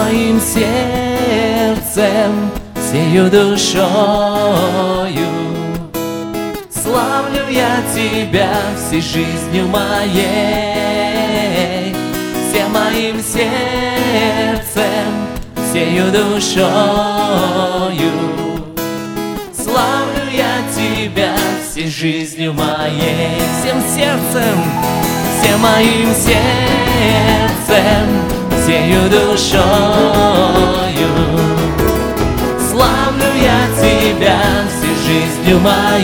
моим сердцем, всею душою. Славлю я Тебя всей жизнью моей, всем моим сердцем, всею душою. Славлю я Тебя всей жизнью моей, всем сердцем, всем моим сердцем, всею душою. Славлю я Тебя всей жизнью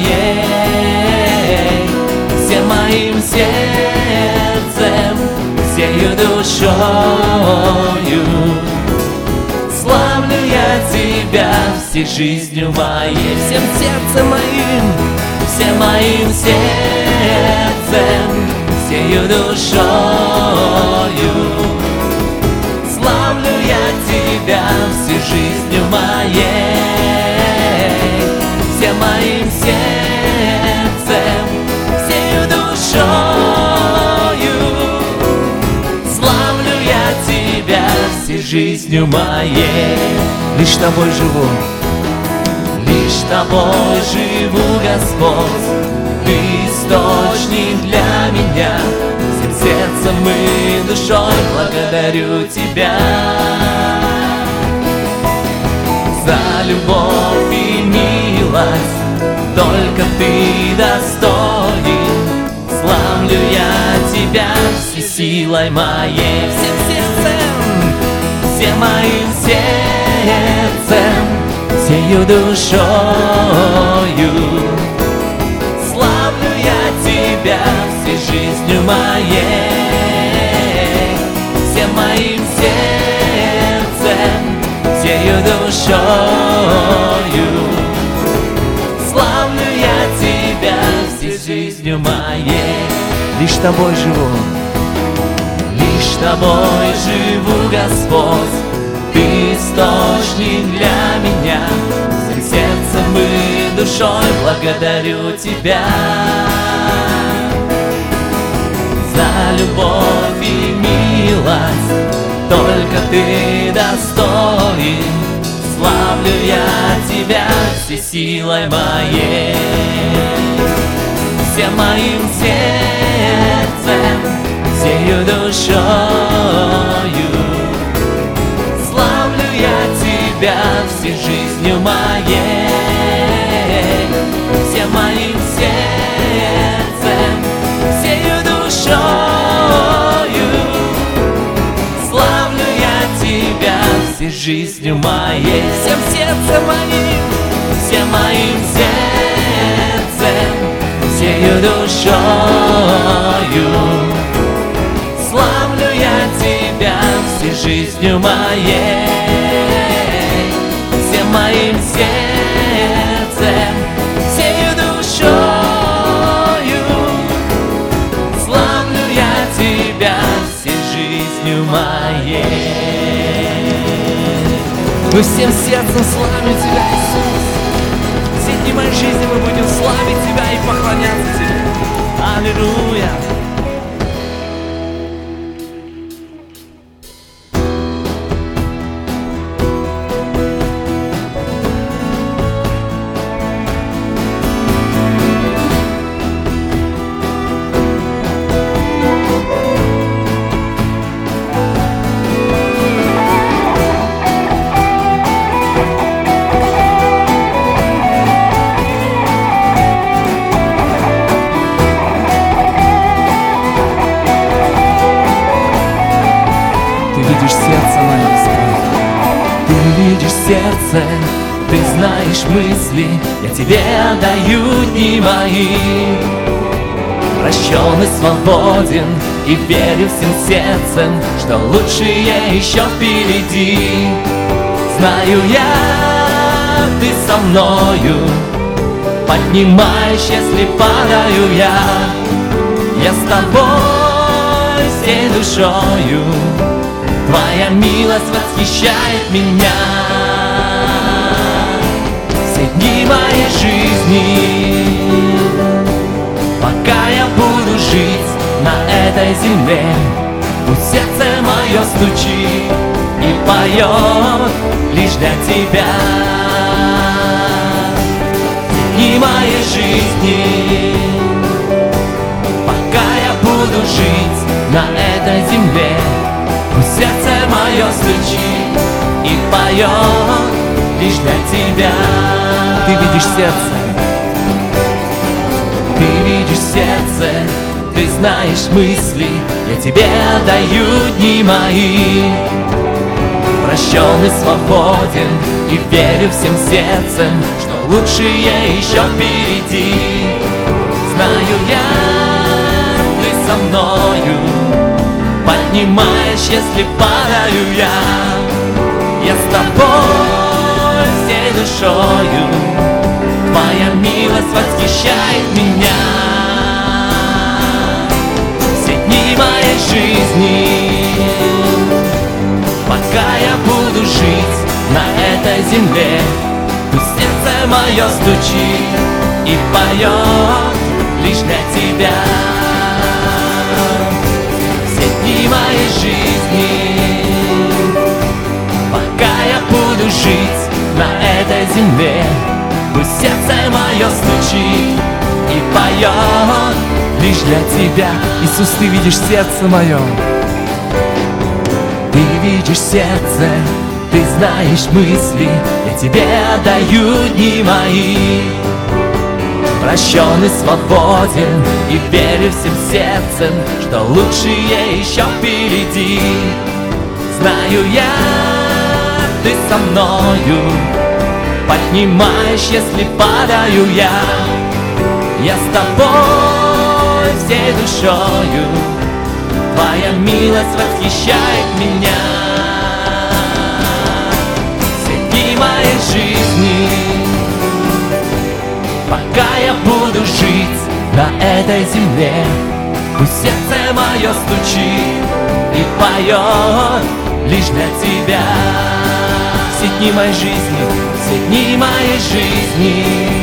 моей, всем моим сердцем, всею душою. Славлю я Тебя всей жизнью моей, всем сердцем моим, всем моим сердцем, всею душою. Славлю я Тебя всей жизнью моей, всем моим сердцем, всею душою. Славлю я Тебя всей жизнью моей. Лишь Тобой живу, лишь Тобой живу, Господь. Ты источник для меня, всем сердцем и душой благодарю Тебя за любовь и милость. Только Ты достоин. Славлю я Тебя всей силой моей, всем сердцем, всем моим сердцем, всею душою. Славлю я Тебя всей жизнью моей, всем моим сердцем, всею душою. Славлю я Тебя всей жизнью моей. Лишь Тобой живу, лишь Тобой живу, Господь. Ты источник для меня, всем сердцем и душой благодарю Тебя за любовь и милость. Только Ты достоин. Славлю я Тебя всей силой моей, всем моим сердцем, всею душою. Славлю я Тебя всей жизнью моей, всем моим сердцем, всею душою. Славлю я Тебя всей жизнью моей, всем сердцем моим, всем моим сердцем, всею душою. Славлю я Тебя всей жизнью моей, всем моим сердцем, всею душою. Славлю я Тебя всей жизнью моей. Мы всем сердцем славим Тебя, Иисус. Все дни моей жизни мы будем славить Тебя и поклоняться Тебе. Аллилуйя. Сердце, Ты знаешь мысли, я Тебе отдаю дни мои. Прощен и свободен, и верю всем сердцем, что лучшее еще впереди. Знаю я, Ты со мною, поднимаешь, если падаю я. Я с Тобой всей душою, Твоя милость восхищает меня. Все дни моей жизни, пока я буду жить на этой земле, пусть сердце мое стучит и поет лишь для Тебя. И моей жизни, пока я буду жить на этой земле, пусть сердце мое стучит и поет лишь для Тебя. Ты видишь сердце, ты видишь сердце, ты знаешь мысли, я Тебе отдаю дни мои. Прощен и свободен, и верю всем сердцем, что лучшее еще впереди. Знаю я, Ты со мною, поднимаешь, если падаю я. Я с Тобой всей душою, Твоя милость восхищает меня. Все дни моей жизни, пока я буду жить на этой земле, пусть сердце мое стучит и поет лишь для Тебя. Все дни моей жизни, пока я буду жить на этой земле, пусть сердце мое стучит и поет лишь для Тебя. Иисус, Ты видишь сердце мое, Ты видишь сердце, Ты знаешь мысли, я Тебе отдаю дни мои. Прощен и свободен, и верю всем сердцем, что лучшее еще впереди. Знаю я, Ты со мною, поднимаешь, если падаю я. Я с Тобой всей душою, Твоя милость восхищает меня. Все дни моей жизни, пока я буду жить на этой земле, пусть сердце мое стучит и поет лишь для Тебя. Все дни моей жизни, все дни моей жизни,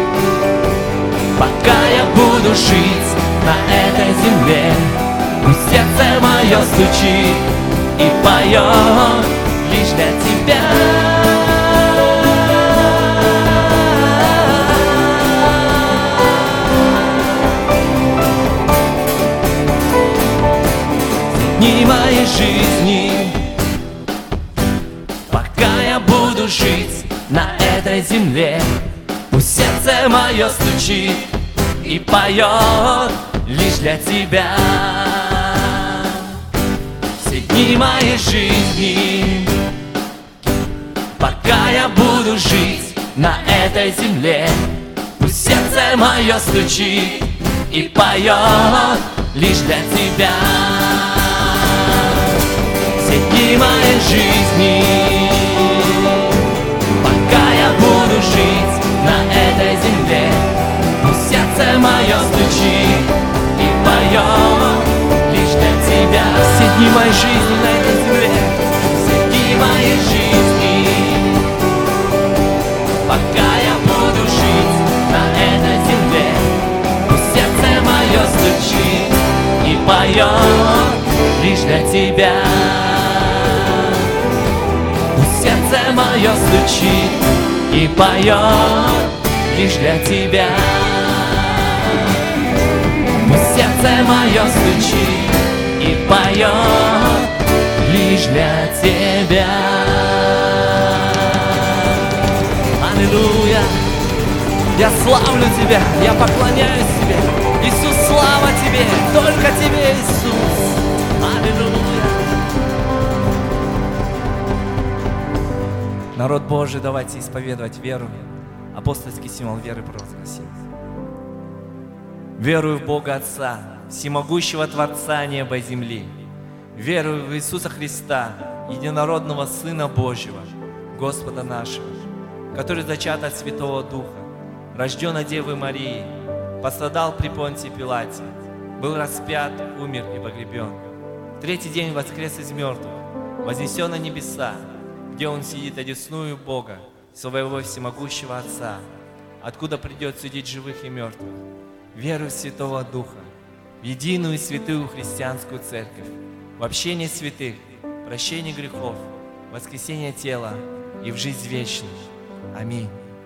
пока я буду жить на этой земле, пусть сердце мое стучит и поет лишь для Тебя. Дни моей жизни, пока я буду жить на этой земле, пусть сердце мое стучит и поет лишь для Тебя. Все дни моей жизни, пока я буду жить на этой земле, пусть сердце мое стучит и поет лишь для Тебя. Все дни моей жизни, пока я буду жить на этой земле, пусть сердце мое стучит и поет лишь для Тебя. Все дни моей жизни на этой земле, все дни моей жизни, пока я буду жить на этой земле, пусть сердце мое стучит и поет лишь для Тебя. Пусть сердце мое стучит и поет лишь для Тебя. Пусть сердце мое стучит и поет лишь для Тебя. Аллилуйя! Я славлю Тебя, я поклоняюсь Тебе. Иисус, слава Тебе, только Тебе, Иисус. Аллилуйя! Народ Божий, давайте исповедовать веру. Апостольский символ веры провозгласим. Верую в Бога Отца, всемогущего Творца неба и земли. Верую в Иисуса Христа, единородного Сына Божьего, Господа нашего, который зачат от Святого Духа, рожден от Девы Марии, пострадал при Понтии Пилате, был распят, умер и погребен. В третий день воскрес из мертвых, вознесен на небеса, где Он сидит одесную Бога, своего всемогущего Отца, откуда придет судить живых и мертвых. Верую в Святого Духа, в единую святую христианскую церковь, в общение святых, прощение грехов, воскресение тела и в жизнь вечную. Аминь.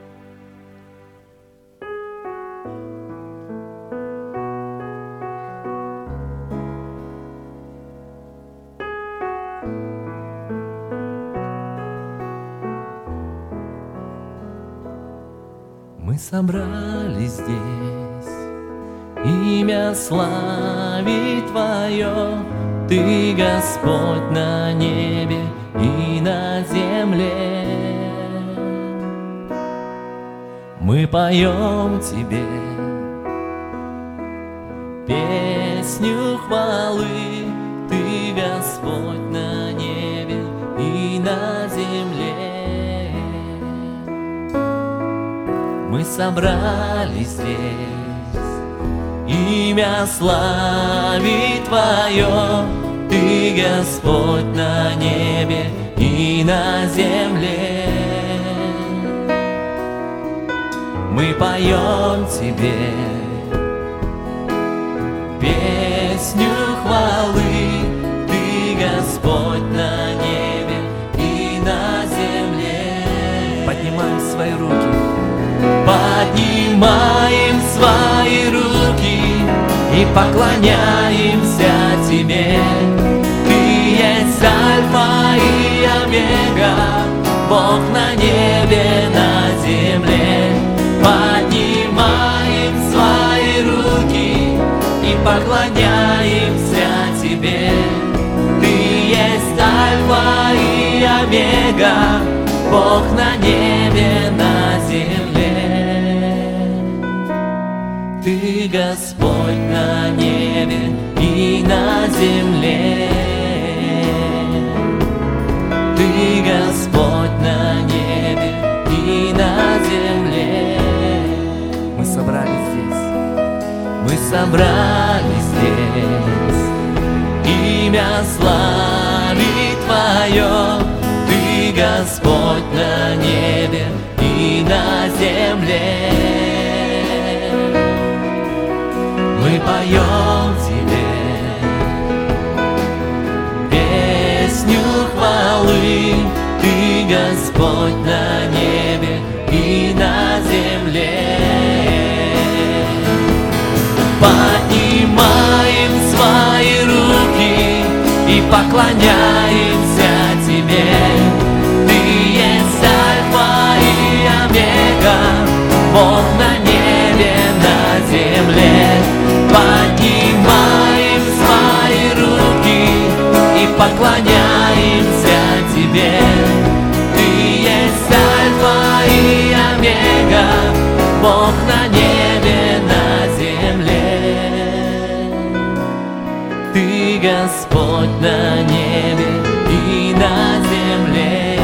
Мы собрались здесь, имя славить Твое, Ты Господь на небе и на земле. Мы поем Тебе песню хвалы, Ты Господь на небе и на земле. Мы собрались здесь, имя славить Твое, Ты Господь на небе и на земле. Мы поем Тебе песню хвалы, Ты Господь на небе и на земле. Поднимаем свои руки. Поднимаем свои руки и поклоняемся Тебе. Ты есть Альфа и Омега, Бог на небе, на земле. Поднимаем свои руки и поклоняемся Тебе. Ты есть Альфа и Омега, Бог на небе, на земле. Ты Господь на небе и на земле. Ты Господь на небе и на земле. Мы собрались здесь, мы собрались здесь, имя славить Твое, Ты Господь на небе и на земле. Мы поем Тебе песню хвалы, Ты Господь на небе и на земле. Поднимаем свои руки и поклоняемся Тебе. Ты есть Альфа и Омега, Бог на небе, на земле. Поднимаем свои руки и поклоняемся Тебе. Ты есть Альфа и Омега, Бог на небе, на земле. Ты Господь на небе и на земле.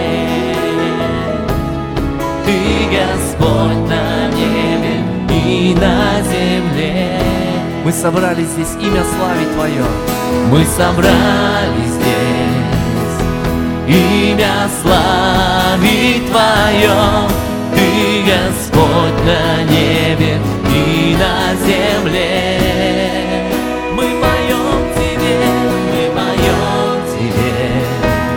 Ты Господь на небе и на земле. Мы собрались здесь имя славить Твое. Мы собрались здесь имя славить Твое. Ты Господь на небе и на земле. Мы поем Тебе, мы поем Тебе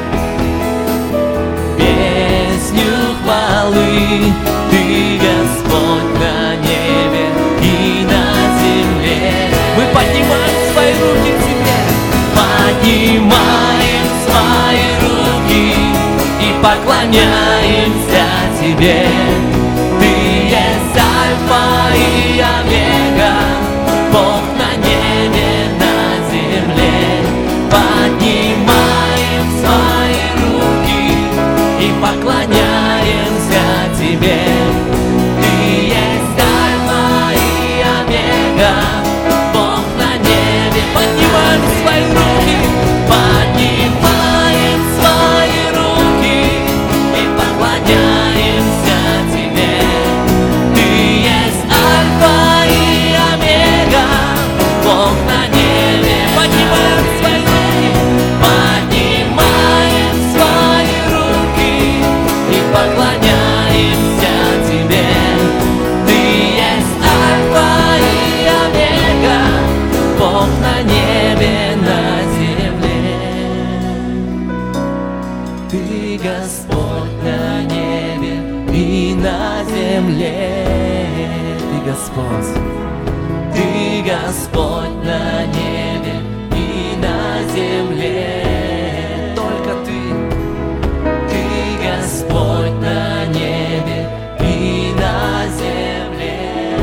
песню хвалы. Ты Господь на небе и на земле. Мы поднимаем свои руки к Тебе, поднимаем свои руки и поклоняемся Тебе. Ты есть Альфа и Омега, Бог на небе, на земле. Поднимаем свои руки и поклоняемся Тебе. Ты есть Альфа и Омега, Бог на небе. Поднимаем свои руки, поднимаем свои руки и поклоняемся Тебе. Ты есть Альфа и Омега, Бог на небе. Поднимаем свои руки, поднимаем свои руки и поклоняемся Тебе. Ты есть Альфа и Омега. Господь на небе и на земле. Только Ты Господь на небе и на земле.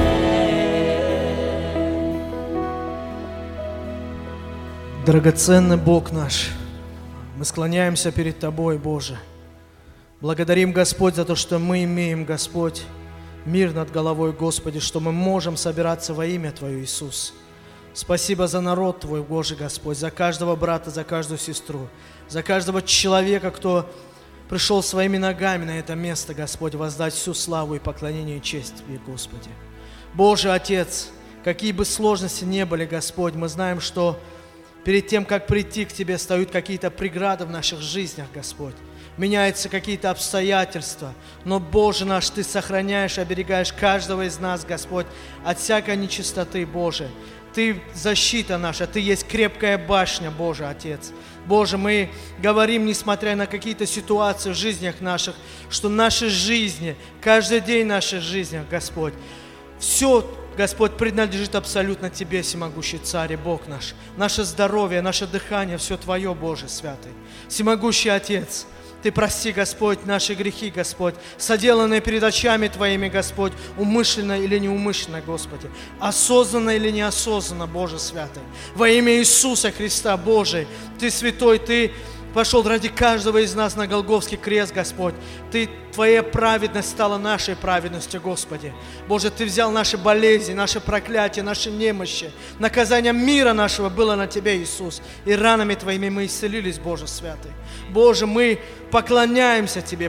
Драгоценный Бог наш, мы склоняемся перед Тобой, Боже. Благодарим, Господь, за то, что мы имеем, Господь, мир над головой, Господи, что мы можем собираться во имя Твое, Иисус. Спасибо за народ Твой, Боже Господь, за каждого брата, за каждую сестру, за каждого человека, кто пришел своими ногами на это место, Господь, воздать всю славу и поклонение и честь Тебе, Господи. Боже Отец, какие бы сложности не были, Господь, мы знаем, что перед тем, как прийти к Тебе, стоят какие-то преграды в наших жизнях, Господь. Меняются какие-то обстоятельства. Но, Боже наш, Ты сохраняешь, оберегаешь каждого из нас, Господь, от всякой нечистоты, Боже. Ты защита наша, Ты есть крепкая башня, Боже, Отец. Боже, мы говорим, несмотря на какие-то ситуации в жизнях наших, что наши жизни, каждый день нашей жизни, Господь, все, Господь, принадлежит абсолютно Тебе, всемогущий Царь и Бог наш. Наше здоровье, наше дыхание, все Твое, Боже святый. Всемогущий Отец, Ты прости, Господь, наши грехи, Господь, соделанные перед очами Твоими, Господь, умышленно или неумышленно, Господи, осознанно или неосознанно, Боже святый. Во имя Иисуса Христа, Божий, Ты святой, Ты пошел ради каждого из нас на Голгофский крест, Господь. Твоя праведность стала нашей праведностью, Господи. Боже, Ты взял наши болезни, наши проклятия, наши немощи. Наказание мира нашего было на Тебе, Иисус. И ранами Твоими мы исцелились, Боже святый. Боже, мы поклоняемся Тебе,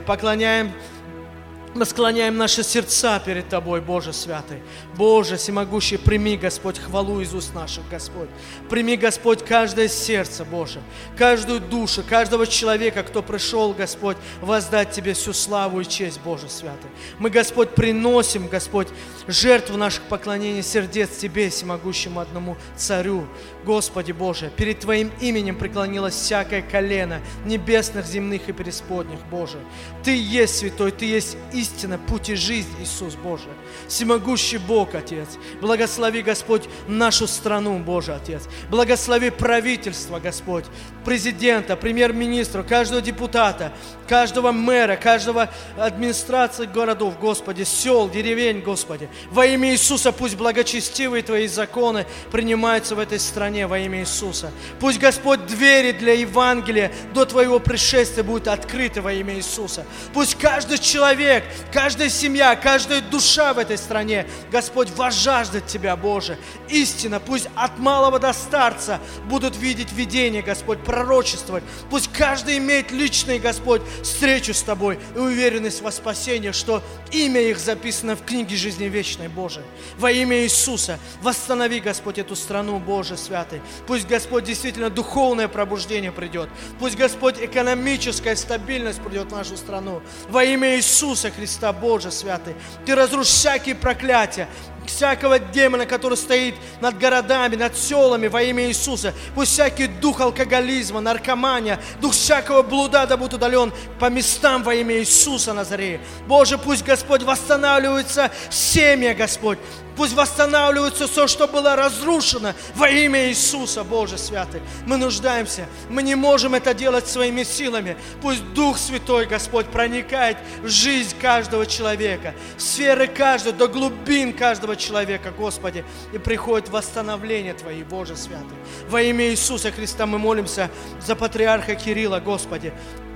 мы склоняем наши сердца перед Тобой, Боже святый. Боже всемогущий, прими, Господь, хвалу из уст наших, Господь. Прими, Господь, каждое сердце, Боже, каждую душу, каждого человека, кто пришел, Господь, воздать Тебе всю славу и честь, Боже святый. Мы, Господь, приносим, Господь, жертву наших поклонений сердец Тебе, всемогущему одному Царю. Господи Боже, перед Твоим именем преклонилось всякое колено небесных, земных и преисподних, Боже. Ты есть святой, Ты есть истина, путь и жизнь, Иисус, Боже. Всемогущий Бог, Отец. Благослови, Господь, нашу страну, Боже, Отец. Благослови правительство, Господь, президента, премьер-министра, каждого депутата, каждого мэра, каждого администрации городов, Господи, сел, деревень, Господи. Во имя Иисуса пусть благочестивые Твои законы принимаются в этой стране во имя Иисуса. Пусть, Господь, двери для Евангелия до Твоего пришествия будут открыты во имя Иисуса. Пусть каждый человек, каждая семья, каждая душа в этой стране, Господь, возжаждет Тебя, Боже. Истина, пусть от малого до старца будут видеть видение, Господь, пророчествовать. Пусть каждый имеет личный, Господь, встречу с Тобой и уверенность во спасении, что имя их записано в книге жизни вечной, Боже. Во имя Иисуса восстанови, Господь, эту страну, Боже святый. Пусть, Господь, действительно духовное пробуждение придет. Пусть, Господь, экономическая стабильность придет в нашу страну. Во имя Иисуса Христа, Боже святый. Ты разрушь всякие проклятия, всякого демона, который стоит над городами, над селами во имя Иисуса. Пусть всякий дух алкоголизма, наркомания, дух всякого блуда да будет удален по местам во имя Иисуса Назарея. Боже, пусть, Господь, восстанавливается семья, Господь. Пусть восстанавливается все, что было разрушено во имя Иисуса, Боже святый. Мы нуждаемся, мы не можем это делать своими силами. Пусть Дух Святой, Господь, проникает в жизнь каждого человека, в сферы каждого, до глубин каждого человека, Господи, и приходит восстановление Твое, Боже святый. Во имя Иисуса Христа мы молимся за патриарха Кирилла, Господи.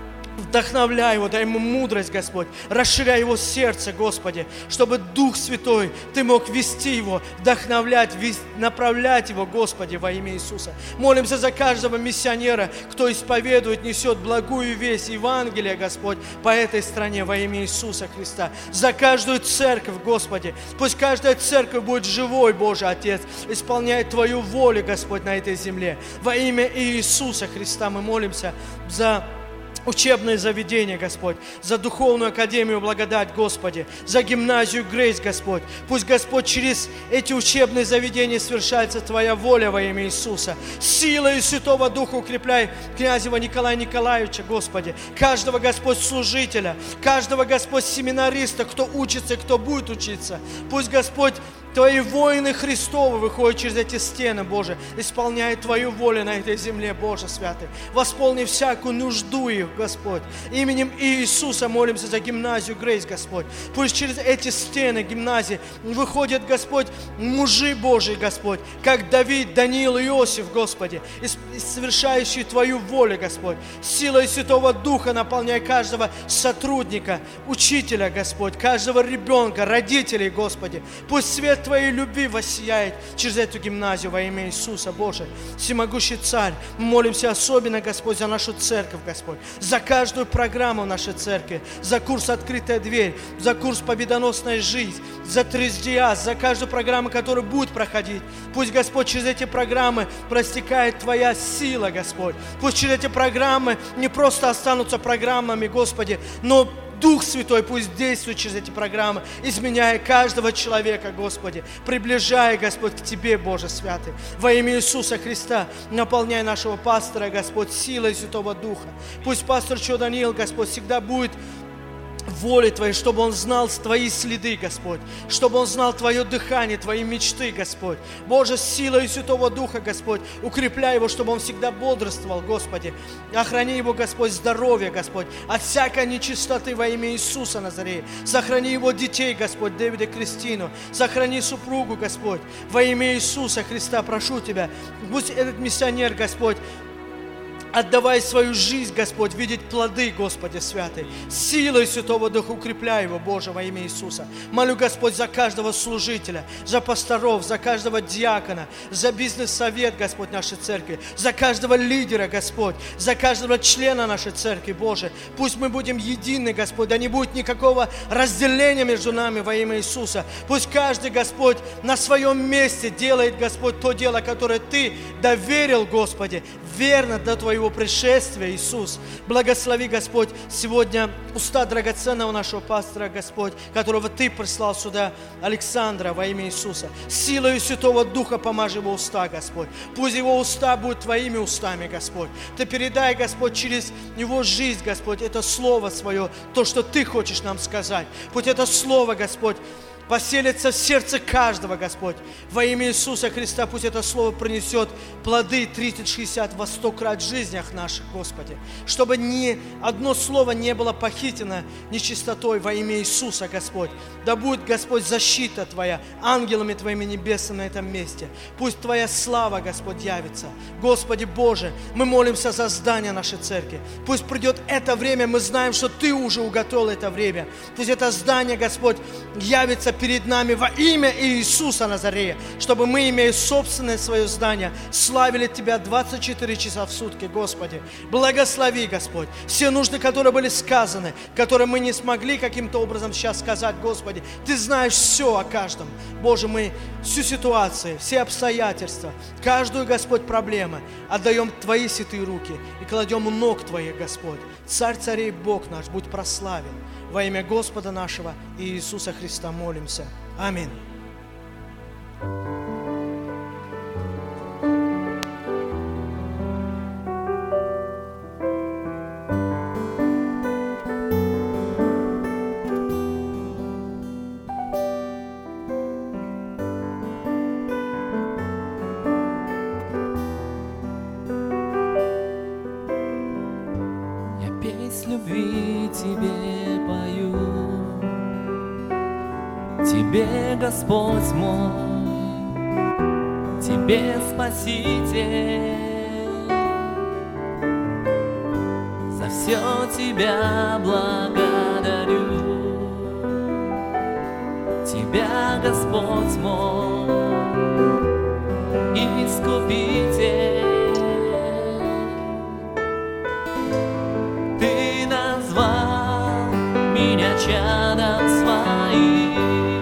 Вдохновляй его, дай ему мудрость, Господь. Расширяй его сердце, Господи, чтобы Дух Святой, Ты мог вести его, вдохновлять, направлять его, Господи, во имя Иисуса. Молимся за каждого миссионера, кто исповедует, несет благую весть Евангелия, Господь, по этой стране во имя Иисуса Христа. За каждую церковь, Господи. Пусть каждая церковь будет живой, Боже, Отец, исполняет Твою волю, Господь, на этой земле. Во имя Иисуса Христа мы молимся за учебное заведение, Господь, за духовную академию благодать, Господи, за гимназию Грейс, Господь. Пусть, Господь, через эти учебные заведения свершается Твоя воля во имя Иисуса. Силой Святого Духа укрепляй князева Николая Николаевича, Господи, каждого, Господь, служителя, каждого, Господь, семинариста, кто учится, кто будет учиться. Пусть, Господь, Твои воины Христовы выходят через эти стены, Боже, исполняя Твою волю на этой земле, Боже святый. Восполни всякую нужду их, Господь. Именем Иисуса молимся за гимназию Грейс, Господь. Пусть через эти стены гимназии выходят, Господь, мужи Божии, Господь, как Давид, Даниил и Иосиф, Господи, совершающие Твою волю, Господь. Силой Святого Духа наполняй каждого сотрудника, учителя, Господь, каждого ребенка, родителей, Господи. Пусть свет Твоей любви воссияет через эту гимназию во имя Иисуса, Боже. Всемогущий Царь, мы молимся особенно, Господь, за нашу церковь, Господь, за каждую программу нашей церкви, за курс «Открытая дверь», за курс «Победоносная жизнь», за Трездиас, за каждую программу, которая будет проходить. Пусть, Господь, через эти программы простекает Твоя сила, Господь. Пусть через эти программы не просто останутся программами, Господи, но Дух Святой пусть действует через эти программы, изменяя каждого человека, Господи, приближая, Господь, к Тебе, Боже Святый. Во имя Иисуса Христа наполняй нашего пастора, Господь, силой Святого Духа. Пусть пастор Чо Даниил, Господь, всегда будет воли Твоей, чтобы он знал Твои следы, Господь, чтобы он знал Твое дыхание, Твои мечты, Господь. Боже, силой Святого Духа, Господь, укрепляй его, чтобы он всегда бодрствовал, Господи. Охрани его, Господь, здоровье, Господь, от всякой нечистоты во имя Иисуса Назарея. Сохрани его детей, Господь, Дэвида и Кристину. Сохрани супругу, Господь, во имя Иисуса Христа, прошу Тебя. Пусть этот миссионер, Господь, отдавай свою жизнь, Господь, видеть плоды, Господи святый. Силой Святого Духа укрепляй его, Боже, во имя Иисуса. Молю, Господь, за каждого служителя, за пасторов, за каждого диакона, за бизнес-совет, Господь, нашей церкви, за каждого лидера, Господь, за каждого члена нашей церкви, Боже. Пусть мы будем едины, Господь, да не будет никакого разделения между нами во имя Иисуса. Пусть каждый, Господь, на своем месте делает, Господь, то дело, которое Ты доверил, Господи, верно до Твоего пришествия, Иисус. Благослови, Господь, сегодня уста драгоценного нашего пастора, Господь, которого Ты прислал сюда, Александра, во имя Иисуса. Силою Святого Духа помажь его уста, Господь. Пусть его уста будут Твоими устами, Господь. Ты передай, Господь, через его жизнь, Господь, это Слово Свое, то, что Ты хочешь нам сказать. Пусть это Слово, Господь, поселится в сердце каждого, Господь. Во имя Иисуса Христа пусть это Слово принесет плоды 30, 60, во 100 крат в жизнях наших, Господи. Чтобы ни одно слово не было похитено нечистотой во имя Иисуса, Господь. Да будет, Господь, защита Твоя ангелами Твоими небесными на этом месте. Пусть Твоя слава, Господь, явится. Господи Боже, мы молимся за здание нашей церкви. Пусть придет это время, мы знаем, что Ты уже уготовил это время. Пусть это здание, Господь, явится перед нами во имя Иисуса Назарея, чтобы мы, имея собственное свое здание, славили Тебя 24 часа в сутки, Господи. Благослови, Господь, все нужды, которые были сказаны, которые мы не смогли каким-то образом сейчас сказать, Господи. Ты знаешь все о каждом. Боже, мы всю ситуацию, все обстоятельства, каждую, Господь, проблему отдаем в Твои святые руки и кладем у ног Твоих, Господь. Царь царей, Бог наш, будь прославен. Во имя Господа нашего и Иисуса Христа молимся. Аминь. Я песнь любви Тебе пою, Тебе, Господь мой, Тебе, Спаситель, за все Тебя благодарю. Тебя, Господь мой, Искупитель, Ты назвал меня чадом своим,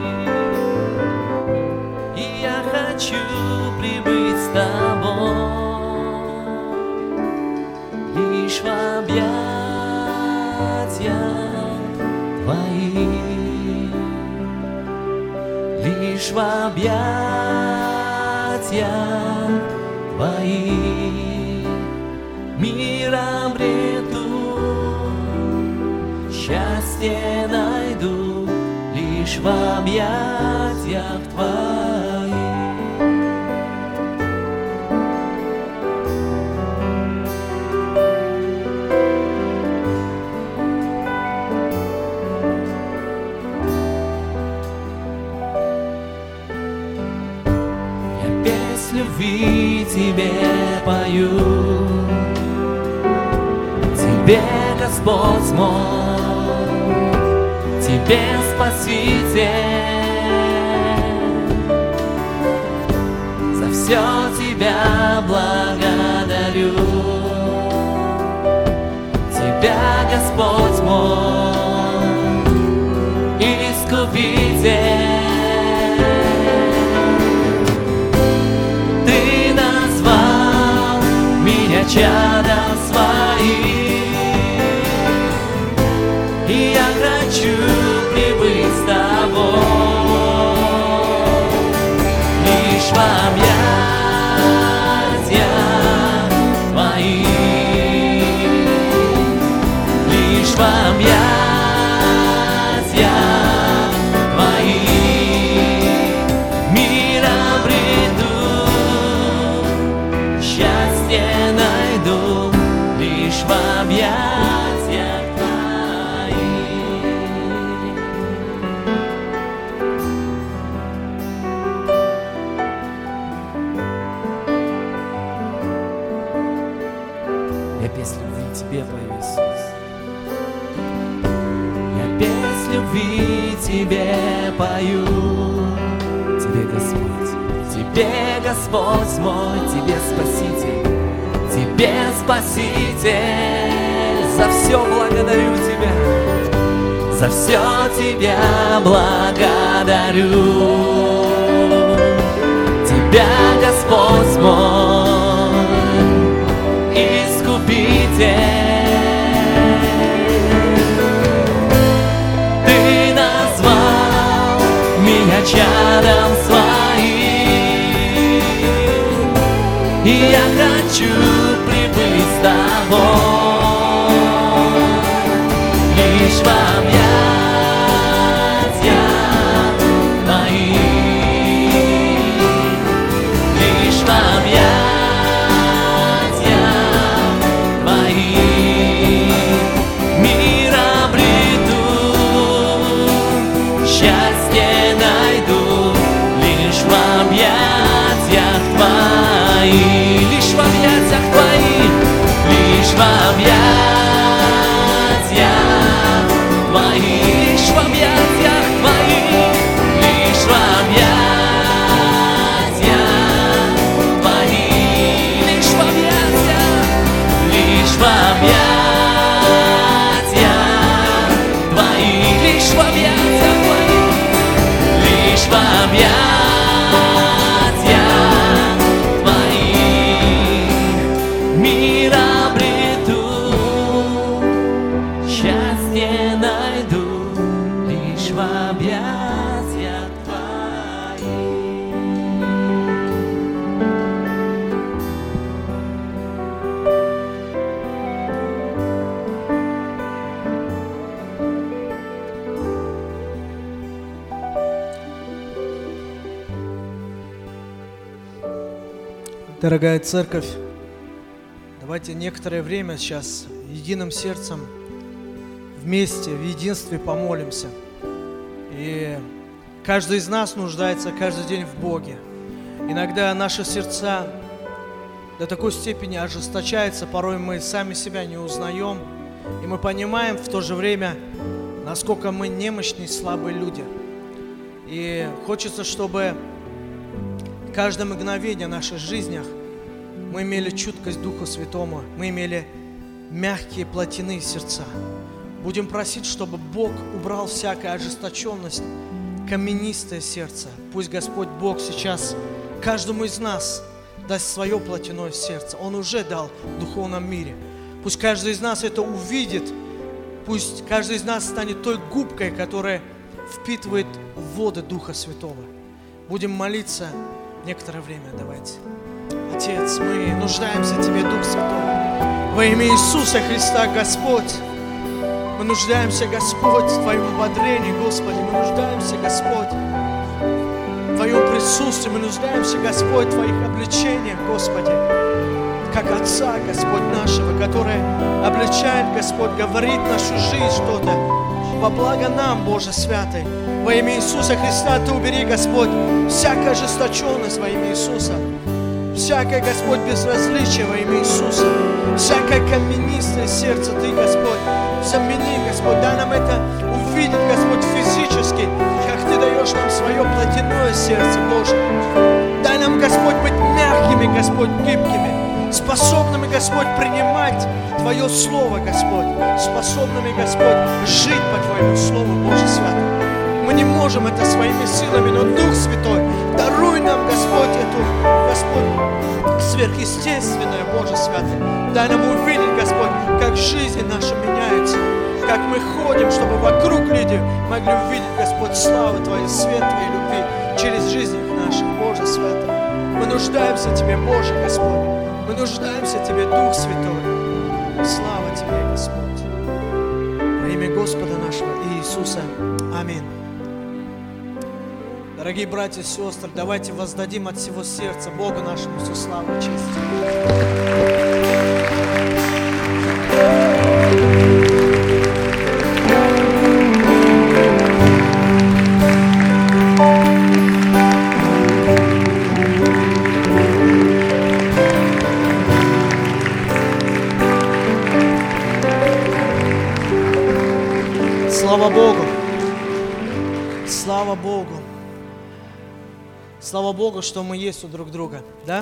и я хочу прибыть с Тобой лишь в объятия Твоих, лишь в объятия Твоих мир обрету, счастье найду лишь в объятиях Твоих. песнь любви Тебе пою. Тебе, Господь мой, Тебе, Спаситель, за все Тебя благодарю. Тебя, Господь мой, Искупитель. Ты назвал меня чадом своим, и я хочу прибыть с Тобой. Лишь во объятия Твои, лишь во объятия Твои мир обрету, счастье найду, лишь в объятиях Твоих. Я песню любви Тебе пою, Иисус. Я песню любви Тебе пою. Тебе, Господь, Тебе, Господь мой, Тебе, Спаситель, Тебе, Спаситель, за все благодарю Тебя, за все Тебя благодарю. Тебя, Господь мой, Искупитель, Ты назвал меня чадом своим, и я хочу прибыть с Тобой, лишь во объятия Твои, лишь во объятия Твои мир обрету, счастье найду, лишь в объятиях Твоих, лишь в объятиях Твоих, лишь в объятиях Твоих, лишь в объятиях Твоих, лишь в объятиях Твоих, лишь в объятиях, лишь в объятиях Твоих, лишь в объятиях Твоих, лишь в объятиях Твоих мир обрету, счастье найду, лишь в объятиях Твоих. Дорогая церковь, давайте некоторое время сейчас единым сердцем вместе, в единстве помолимся. И каждый из нас нуждается каждый день в Боге. Иногда наши сердца до такой степени ожесточаются, порой мы сами себя не узнаем, и мы понимаем в то же время, насколько мы немощные, слабые люди. И хочется, чтобы каждое мгновение в наших жизнях мы имели чуткость Духу Святому, мы имели мягкие плотяные сердца. Будем просить, чтобы Бог убрал всякую ожесточенность, каменистое сердце. Пусть Господь Бог сейчас каждому из нас даст свое плотяное сердце. Он уже дал в духовном мире. Пусть каждый из нас это увидит. Пусть каждый из нас станет той губкой, которая впитывает воды Духа Святого. Будем молиться некоторое время, давайте. Отец, мы нуждаемся в Тебе, Дух Святой. Во имя Иисуса Христа, Господь, мы нуждаемся, Господь, в Твоем ободрении, Господи. Мы нуждаемся, Господь, в Твоем присутствии. Мы нуждаемся, Господь, в Твоих обличениях, Господи. Как Отца, Господь, нашего, который обличает, Господь, говорит нашу жизнь что-то во благо нам, Боже Святый. Во имя Иисуса Христа Ты убери, Господь, всякая ожесточенность во имя Иисуса. всякое, Господь, безразличие во имя Иисуса, всякое каменистое сердце Ты, Господь, замени, Господь, дай нам это увидеть, Господь, физически, как Ты даешь нам свое плотяное сердце, Боже. Дай нам, Господь, быть мягкими, Господь, гибкими, способными, Господь, принимать Твое Слово, Господь, способными, Господь, жить по Твоему Слову, Боже Святый. Мы не можем это своими силами, но Дух Святой, даруй нам, Господь, эту, Господь, сверхъестественное, Боже Святый. Дай нам увидеть, Господь, как жизнь наша меняется, как мы ходим, чтобы вокруг люди могли увидеть, Господь, славу Твоей, свет Твоей любви через жизнь наших, Боже Святый. Мы нуждаемся в Тебе, Боже Господь. Мы нуждаемся в Тебе, Дух Святой. Слава Тебе, Господь. Во имя Господа нашего Иисуса. Аминь. Дорогие братья и сестры, давайте воздадим от всего сердца Богу нашему всю славу и честь. Слава Богу! Слава Богу! Слава Богу, что мы есть у друг друга, да?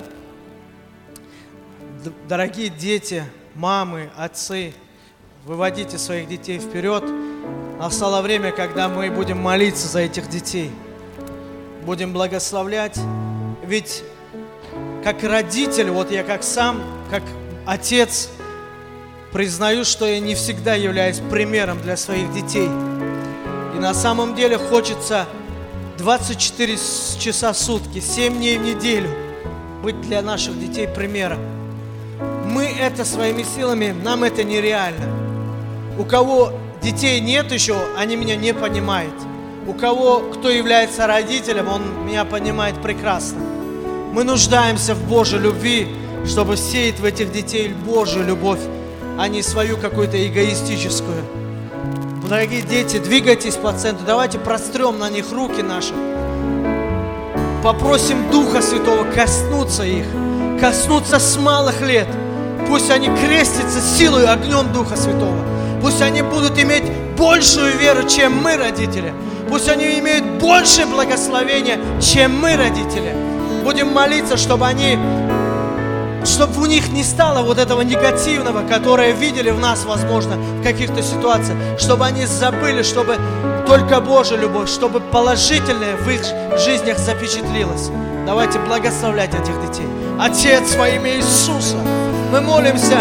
Дорогие дети, мамы, отцы, выводите своих детей вперед. Настало время, когда мы будем молиться за этих детей. Будем благословлять. Ведь как родитель, вот я как сам, как отец, признаю, что я не всегда являюсь примером для своих детей. И на самом деле хочется 24 часа в сутки, 7 дней в неделю быть для наших детей примером. Мы это своими силами, нам это нереально. У кого детей нет еще, они меня не понимают. У кого, кто является родителем, он меня понимает прекрасно. Мы нуждаемся в Божьей любви, чтобы сеять в этих детей Божью любовь, а не свою какую-то эгоистическую. Дорогие дети, двигайтесь по центру, давайте прострем на них руки наши. Попросим Духа Святого коснуться их, коснуться с малых лет. Пусть они крестятся силой и огнем Духа Святого. Пусть они будут иметь большую веру, чем мы, родители. Пусть они имеют большее благословение, чем мы, родители. Будем молиться, чтобы у них не стало вот этого негативного, которое видели в нас, возможно, в каких-то ситуациях, чтобы они забыли, чтобы только Божья любовь, чтобы положительное в их жизнях запечатлилось. Давайте благословлять этих детей. Отец, во имя Иисуса, мы молимся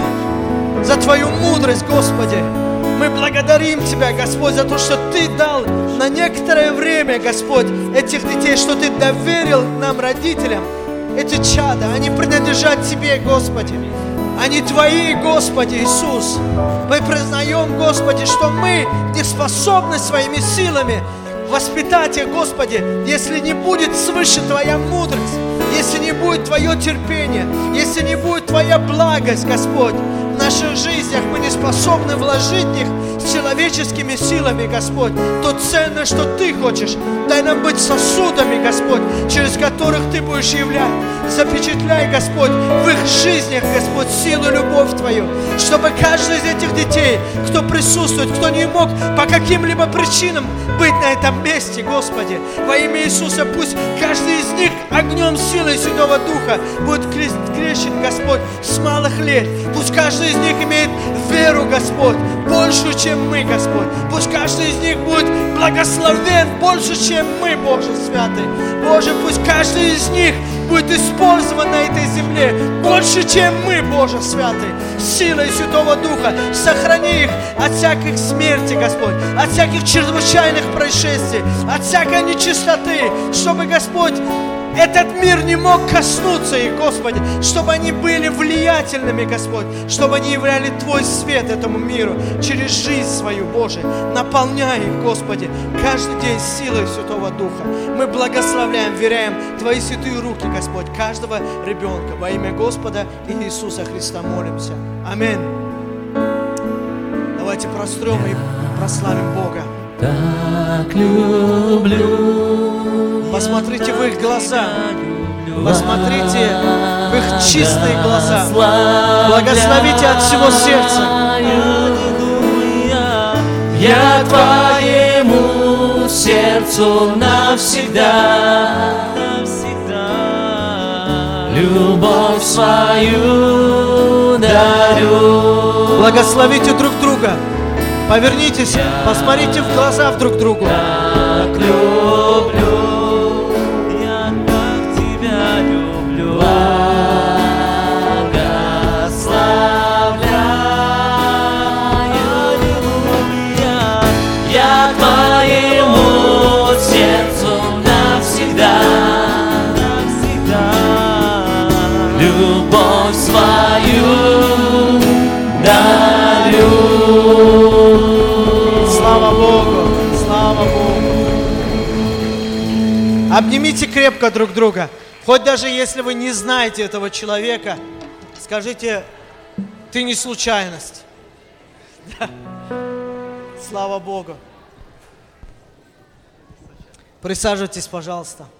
за Твою мудрость, Господи. Мы благодарим Тебя, Господь, за то, что Ты дал на некоторое время, Господь, этих детей, что Ты доверил нам, родителям. Эти чада, они принадлежат Тебе, Господи. Они Твои, Господи Иисус. Мы признаем, Господи, что мы не способны своими силами воспитать их, Господи, если не будет свыше Твоя мудрость, если не будет Твое терпение, если не будет Твоя благость, Господь. В наших жизнях мы не способны вложить их с человеческими силами, Господь. То ценное, что Ты хочешь, дай нам быть сосудами, Господь, через которых Ты будешь являть. Запечатляй, Господь, в их жизнях, Господь, силу и любовь Твою, чтобы каждый из этих детей, кто присутствует, кто не мог по каким-либо причинам быть на этом месте, Господи, во имя Иисуса, пусть каждый из них огнем силы Святого Духа будет крещен, Господь, с малых лет. Пусть каждый из них имеет веру, Господь, большую, чем мы, Господь. Пусть каждый из них будет благословен больше, чем мы, Боже Святый. Боже, пусть каждый из них будет использован на этой земле больше, чем мы, Боже Святый. Силой Святого Духа сохрани их от всяких смерти, Господь, от всяких чрезвычайных происшествий, от всякой нечистоты, чтобы, Господь, этот мир не мог коснуться их, Господи, чтобы они были влиятельными, Господь, чтобы они являли Твой свет этому миру через жизнь свою, Боже. Наполняй их, Господи, каждый день силой Святого Духа. Мы благословляем, веряем Твои святые руки, Господь, каждого ребенка. Во имя Господа Иисуса Христа молимся. Аминь. Давайте прострем и прославим Бога. Так люблю. Посмотрите в их глаза, посмотрите в их чистые глаза. Благословите от всего сердца. Я твоему сердцу навсегда, любовь свою дарю. Благословите друг друга. Повернитесь, посмотрите в глаза друг другу. Так люблю, я так тебя люблю. Благословляю, аллилуйя. Я твоему сердцу навсегда, любовь свою дарю. Слава Богу! Слава Богу! Обнимите крепко друг друга. Хоть даже если вы не знаете этого человека, скажите, ты не случайность. Слава Богу! Присаживайтесь, пожалуйста.